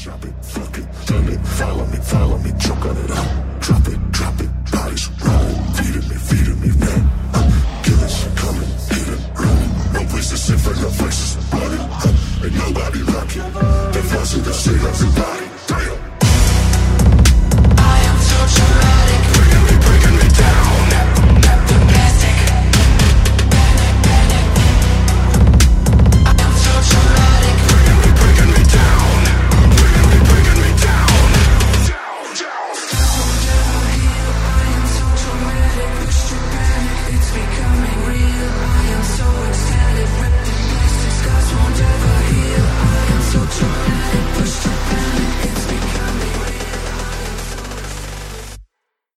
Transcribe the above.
Chop it, fuck it, turn it, follow me, choke on it out. Drop it, bodies rolling, feeding me, man. Killers coming, hitting, running. No place to sit for no faces, bloody. Ain't nobody rocking. They forcing to save everybody.